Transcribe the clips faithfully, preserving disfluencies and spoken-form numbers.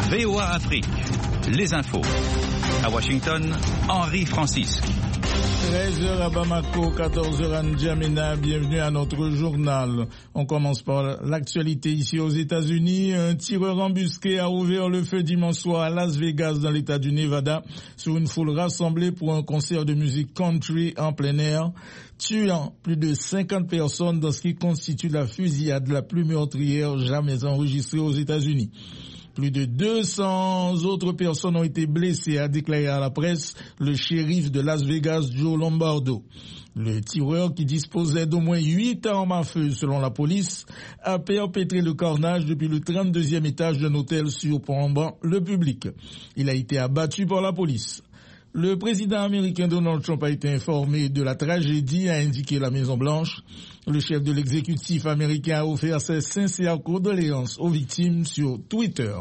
V O A Afrique, les infos. À Washington, Henri Francisque. treize heures à Bamako, quatorze heures à N'Djamena. Bienvenue à notre journal. On commence par l'actualité ici aux États-Unis. Un tireur embusqué a ouvert le feu dimanche soir à Las Vegas dans l'État du Nevada sur une foule rassemblée pour un concert de musique country en plein air, tuant plus de cinquante personnes dans ce qui constitue la fusillade la plus meurtrière jamais enregistrée aux États-Unis. Plus de deux cents autres personnes ont été blessées, a déclaré à la presse le shérif de Las Vegas, Joe Lombardo. Le tireur, qui disposait d'au moins huit armes à feu selon la police, a perpétré le carnage depuis le trente-deuxième étage d'un hôtel surplombant le public. Il a été abattu par la police. Le président américain Donald Trump a été informé de la tragédie, a indiqué la Maison-Blanche. Le chef de l'exécutif américain a offert ses sincères condoléances aux victimes sur Twitter.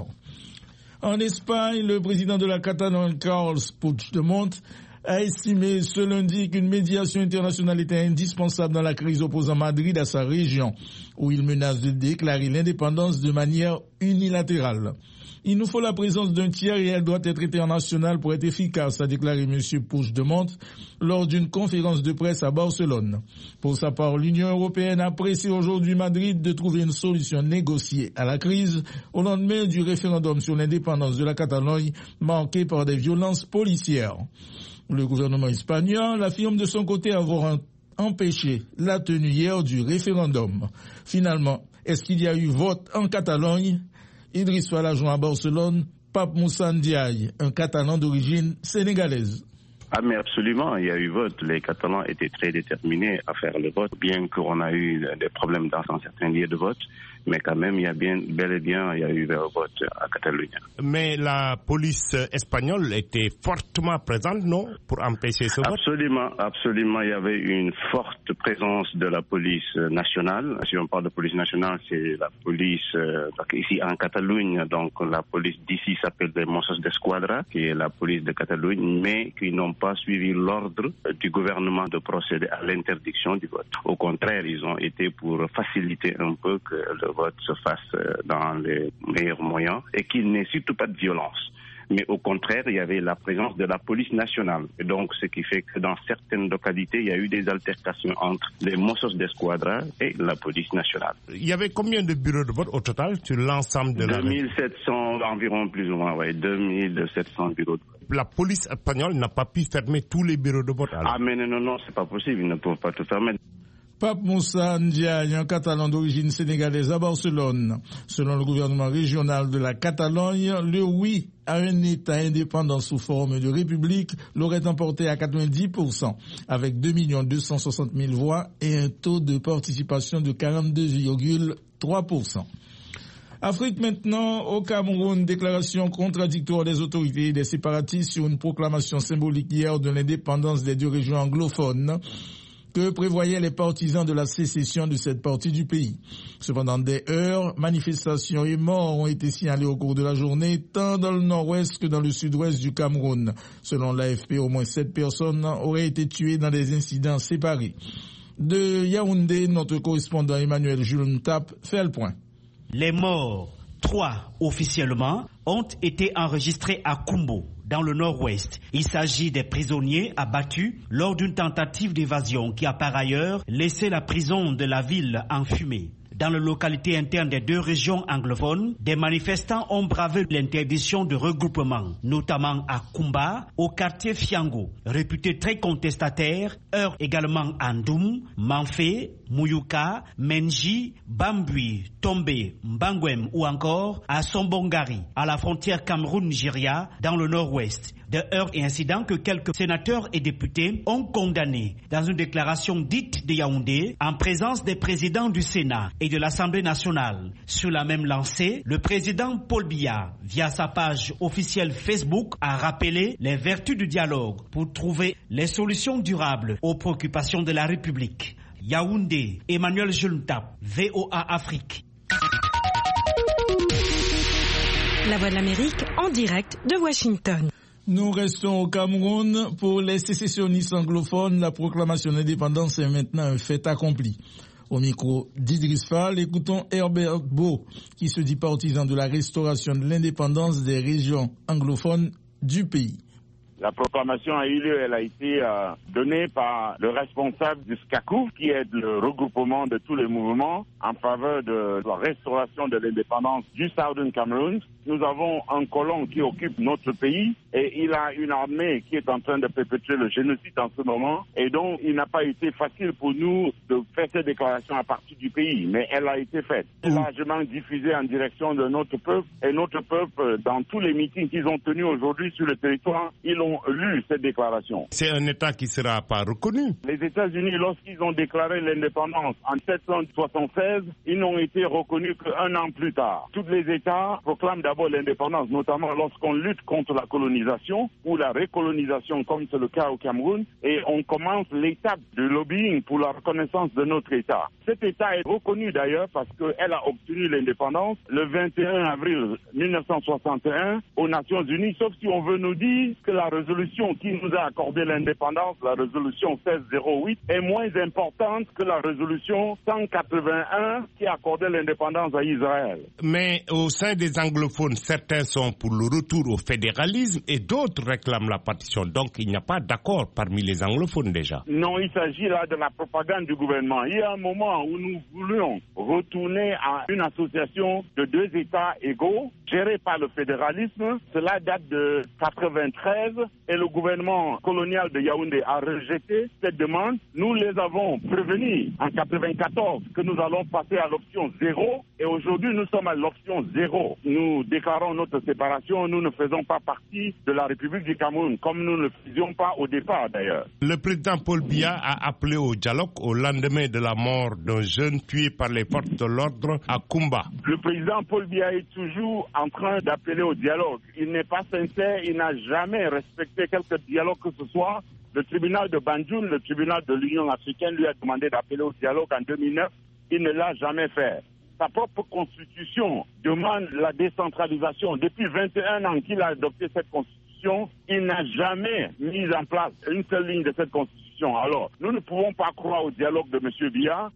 En Espagne, le président de la Catalogne, Carles Puigdemont, a estimé ce lundi qu'une médiation internationale était indispensable dans la crise opposant Madrid à sa région, où il menace de déclarer l'indépendance de manière unilatérale. Il nous faut la présence d'un tiers et elle doit être internationale pour être efficace, a déclaré M. Puigdemont lors d'une conférence de presse à Barcelone. Pour sa part, l'Union européenne a pressé aujourd'hui Madrid de trouver une solution négociée à la crise au lendemain du référendum sur l'indépendance de la Catalogne marqué par des violences policières. Le gouvernement espagnol affirme de son côté avoir empêché la tenue hier du référendum. Finalement, est-ce qu'il y a eu vote en Catalogne? Idriss Fall à Barcelone, Pape Moussa Ndiaye, un Catalan d'origine sénégalaise. Ah mais absolument, il y a eu vote. Les Catalans étaient très déterminés à faire le vote, bien qu'on a eu des problèmes dans certains lieux de vote, mais quand même il y a bien, bel et bien, il y a eu un vote à Catalogne. Mais la police espagnole était fortement présente, non, pour empêcher ce vote? Absolument, absolument. Il y avait une forte présence de la police nationale. Si on parle de police nationale, c'est la police euh, ici en Catalogne. Donc la police d'ici s'appelle les Mossos d'Esquadra, qui est la police de Catalogne, mais qui n'ont pas suivi l'ordre du gouvernement de procéder à l'interdiction du vote. Au contraire, ils ont été pour faciliter un peu que le vote se fasse dans les meilleurs moyens et qu'il n'y ait surtout pas de violence. Mais au contraire, il y avait la présence de la police nationale. Et donc, ce qui fait que dans certaines localités, il y a eu des altercations entre les Mossos d'Esquadra et la police nationale. Il y avait combien de bureaux de vote au total sur l'ensemble de la... deux mille sept cents environ, plus ou moins, oui. deux mille sept cents bureaux de vote. La police espagnole n'a pas pu fermer tous les bureaux de vote, alors. Ah, mais non, non, non, c'est pas possible. Ils ne peuvent pas tout fermer. Pape Moussa Ndiaye, un Catalan d'origine sénégalaise à Barcelone. Selon le gouvernement régional de la Catalogne, le oui à un État indépendant sous forme de république l'aurait emporté à quatre-vingt-dix pour cent, avec deux millions deux cent soixante mille voix et un taux de participation de quarante-deux virgule trois pour cent. Afrique maintenant, au Cameroun, déclaration contradictoire des autorités et des séparatistes sur une proclamation symbolique hier de l'indépendance des deux régions anglophones que prévoyaient les partisans de la sécession de cette partie du pays. Cependant, des heurts, manifestations et morts ont été signalés au cours de la journée, tant dans le nord-ouest que dans le sud-ouest du Cameroun. Selon l'A F P, au moins sept personnes auraient été tuées dans des incidents séparés. De Yaoundé, notre correspondant Emmanuel Jules Ntap fait le point. Les morts, trois officiellement, ont été enregistrés à Kumbo, dans le nord-ouest. Il s'agit des prisonniers abattus lors d'une tentative d'évasion qui a par ailleurs laissé la prison de la ville en fumée. Dans la localité interne des deux régions anglophones, des manifestants ont bravé l'interdiction de regroupement, notamment à Kumba, au quartier Fiango, réputé très contestataire, heurtent également à Ndoum, Manfé, Mouyouka, Menji, Bambui, Tombe, Mbangwem ou encore à Sombongari, à la frontière Cameroun-Nigeria, dans le nord-ouest. Des heurts et incidents que quelques sénateurs et députés ont condamnés dans une déclaration dite de Yaoundé en présence des présidents du Sénat et de l'Assemblée nationale. Sur la même lancée, le président Paul Biya, via sa page officielle Facebook, a rappelé les vertus du dialogue pour trouver les solutions durables aux préoccupations de la République. Yaoundé, Emmanuel Juntap, V O A Afrique. La Voix de l'Amérique en direct de Washington. Nous restons au Cameroun. Pour les sécessionnistes anglophones, la proclamation d'indépendance est maintenant un fait accompli. Au micro d'Idriss Fall, écoutons Herbert Beau, qui se dit partisan de la restauration de l'indépendance des régions anglophones du pays. La proclamation a eu lieu, elle a été euh, donnée par le responsable du SCACOUF, qui est le regroupement de tous les mouvements en faveur de la restauration de l'indépendance du Southern Cameroun. Nous avons un colon qui occupe notre pays et il a une armée qui est en train de perpétrer le génocide en ce moment. Et donc, il n'a pas été facile pour nous de faire cette déclaration à partir du pays, mais elle a été faite. Largement diffusée en direction de notre peuple. Et notre peuple, dans tous les meetings qu'ils ont tenus aujourd'hui sur le territoire, ils ont lu cette déclaration. C'est un État qui ne sera pas reconnu. Les États-Unis, lorsqu'ils ont déclaré l'indépendance en mille sept cent soixante-seize, ils n'ont été reconnus qu'un an plus tard. Tous les États proclament d'abord l'indépendance, notamment lorsqu'on lutte contre la colonisation ou la récolonisation, comme c'est le cas au Cameroun, et on commence l'étape de lobbying pour la reconnaissance de notre État. Cet État est reconnu d'ailleurs parce qu'elle a obtenu l'indépendance le vingt et un avril mille neuf cent soixante et un aux Nations Unies, sauf si on veut nous dire que la résolution qui nous a accordé l'indépendance, la résolution seize zéro huit, est moins importante que la résolution cent quatre-vingt-un qui accordait l'indépendance à Israël. Mais au sein des anglophones, certains sont pour le retour au fédéralisme et d'autres réclament la partition. Donc il n'y a pas d'accord parmi les anglophones déjà. Non, il s'agit là de la propagande du gouvernement. Il y a un moment où nous voulions retourner à une association de deux États égaux, gérée par le fédéralisme. Cela date de quatre-vingt-treize et le gouvernement colonial de Yaoundé a rejeté cette demande. Nous les avons prévenus en quatre-vingt-quatorze que nous allons passer à l'option zéro et aujourd'hui nous sommes à l'option zéro. Nous déclarons notre séparation, nous ne faisons pas partie de la République du Cameroun, comme nous ne le faisions pas au départ d'ailleurs. Le président Paul Biya a appelé au dialogue au lendemain de la mort d'un jeune tué par les forces de l'ordre à Kumba. Le président Paul Biya est toujours en train d'appeler au dialogue. Il n'est pas sincère, il n'a jamais respecté quelque dialogue que ce soit. Le tribunal de Banjul, le tribunal de l'Union africaine lui a demandé d'appeler au dialogue en deux mille neuf. Il ne l'a jamais fait. Sa propre constitution demande la décentralisation. Depuis vingt et un ans qu'il a adopté cette constitution, il n'a jamais mis en place une seule ligne de cette constitution. Alors, nous ne pouvons pas croire au dialogue de M. Biya.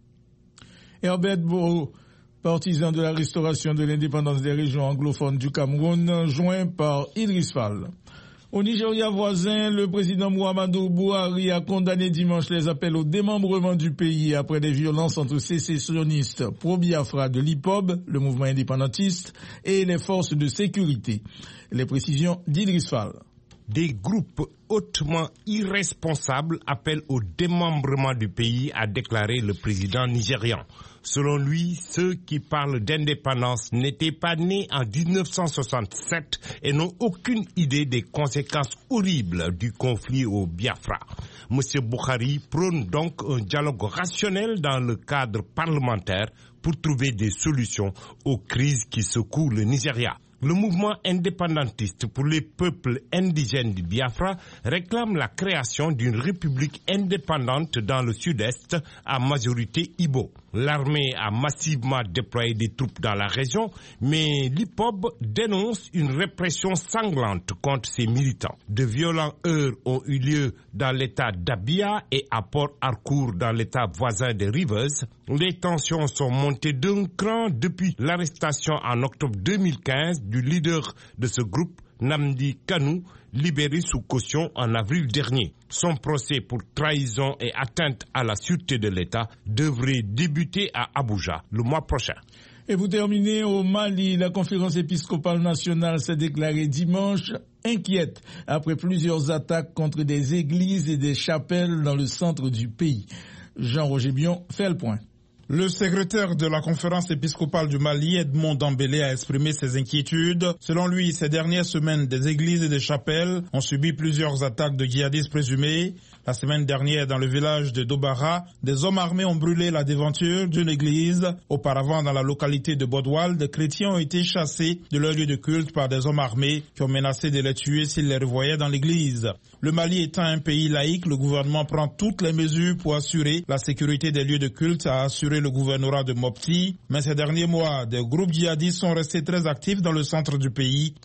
Herbert Beau, partisan de la restauration de l'indépendance des régions anglophones du Cameroun, joint par Idriss Fall. Au Nigeria voisin, le président Muhammadu Buhari a condamné dimanche les appels au démembrement du pays après des violences entre sécessionnistes pro-Biafra de l'I P O B, le mouvement indépendantiste, et les forces de sécurité. Les précisions d'Idriss Fall. Des groupes hautement irresponsables appellent au démembrement du pays, a déclaré le président nigérian. Selon lui, ceux qui parlent d'indépendance n'étaient pas nés en dix-neuf cent soixante-sept et n'ont aucune idée des conséquences horribles du conflit au Biafra. Monsieur Buhari prône donc un dialogue rationnel dans le cadre parlementaire pour trouver des solutions aux crises qui secouent le Nigeria. Le mouvement indépendantiste pour les peuples indigènes du Biafra réclame la création d'une république indépendante dans le sud-est à majorité Ibo. L'armée a massivement déployé des troupes dans la région, mais l'I P O B dénonce une répression sanglante contre ses militants. De violents heurts ont eu lieu dans l'état d'Abia et à Port Harcourt dans l'état voisin de Rivers. Les tensions sont montées d'un cran depuis l'arrestation en octobre deux mille quinze du leader de ce groupe, Namdi Kanu, libéré sous caution en avril dernier. Son procès pour trahison et atteinte à la sûreté de l'État devrait débuter à Abuja le mois prochain. Et vous terminez au Mali, la conférence épiscopale nationale s'est déclarée dimanche inquiète après plusieurs attaques contre des églises et des chapelles dans le centre du pays. Jean-Roger Bion fait le point. Le secrétaire de la conférence épiscopale du Mali, Edmond Dambélé, a exprimé ses inquiétudes. Selon lui, ces dernières semaines, des églises et des chapelles ont subi plusieurs attaques de djihadistes présumés. La semaine dernière, dans le village de Dobara, des hommes armés ont brûlé la devanture d'une église. Auparavant, dans la localité de Bodwal, des chrétiens ont été chassés de leur lieu de culte par des hommes armés qui ont menacé de les tuer s'ils les revoyaient dans l'église. Le Mali étant un pays laïque, le gouvernement prend toutes les mesures pour assurer la sécurité des lieux de culte, a assuré le gouvernorat de Mopti. Mais ces derniers mois, des groupes djihadistes sont restés très actifs dans le centre du pays.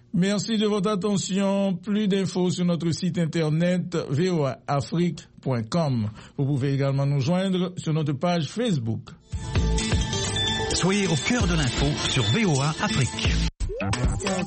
Merci de votre attention. Plus d'infos sur notre site internet v o a afrique point com. Vous pouvez également nous joindre sur notre page Facebook. Soyez au cœur de l'info sur V O A Afrique.